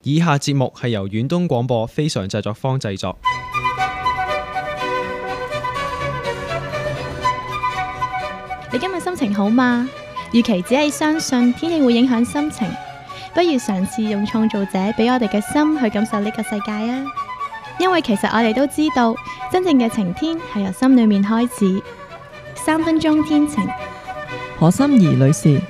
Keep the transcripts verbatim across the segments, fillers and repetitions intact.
以下節目係由遠東廣播非常製作坊製作。 你今日心情好嗎？與其只係相信天氣會影響心情，不如嘗試用創造者俾我哋嘅心去感受呢個世界啊！因為其實我哋都知道，真正嘅晴天係由心裏面開始。三分鐘天晴， 何心怡女士。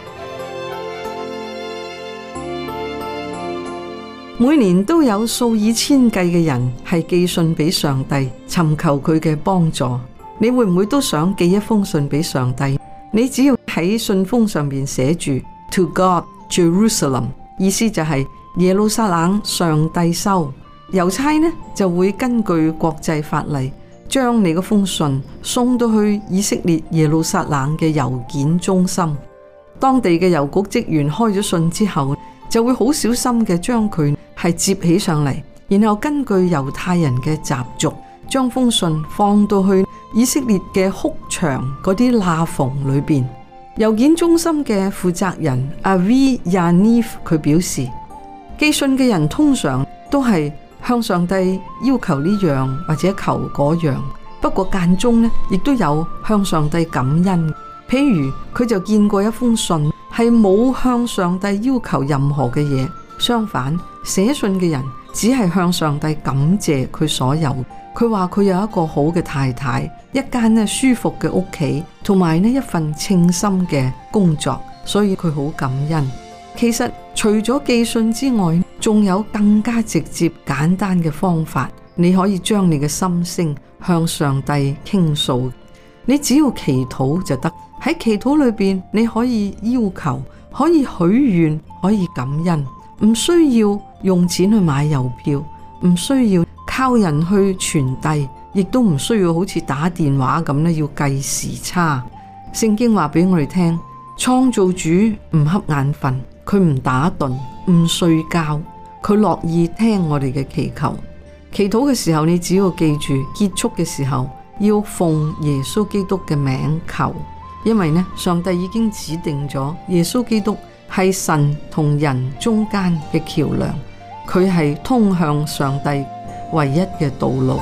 每年都有數以千計嘅人係寄信俾上帝，尋求佢嘅幫助。你會唔會都想寄一封信俾上帝？你只要喺信封上面寫住 To God Jerusalem， 意思就係耶路撒冷上帝收。郵差呢就會根據國際法例，將你嗰封信送到去以色列耶路撒冷嘅郵件中心。當地嘅郵局職員開咗信之後，就會好小心嘅將佢係接起上嚟，然後根據猶太人嘅習俗，將封信放到去以色列嘅哭牆嗰啲罅縫裏邊。郵件中心嘅負責人阿 V Yaniv 佢表示，寄信嘅人通常都係向上帝要求呢樣或者求嗰樣，不過間中呢亦都有向上帝感恩。譬如佢就見過一封信係冇向上帝要求任何嘅嘢，相反寫信嘅人只係向上帝感謝佢所有。佢話佢有一個好嘅太太，一間呢舒服嘅屋企，同埋呢一份稱心嘅工作，所以佢好感恩。其實除咗寄信之外，仲有更加直接簡單嘅方法，你可以將你嘅心聲向上帝傾訴。你只要祈禱就得，喺祈禱裏邊你可以要求，可以許願，可以感恩，唔需要用錢去買郵票，唔需要靠人去傳遞，亦都唔需要好似打電話咁咧要計時差。聖經話俾我哋聽，創造主唔瞌眼瞓，佢唔打盹，唔睡覺，佢樂意聽我哋嘅祈求。祈禱嘅時候，你只要記住結束嘅時候要奉耶穌基督嘅名求，因為呢，上帝已經指定咗耶穌基督係神同人中間嘅橋樑，佢係通向上帝唯一嘅道路。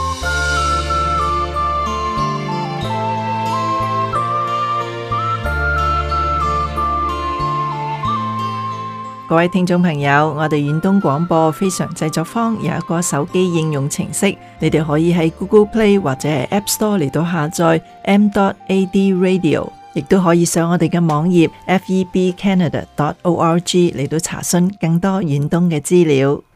各位聽眾朋友，我哋遠東廣播非常製作坊有一個手機應用程式，你哋可以喺 Google Play 或者係 App Store 嚟到下載 m dot a d radio， 亦都可以上我哋嘅網頁 f e b canada dot org 嚟到查詢更多遠東嘅資料。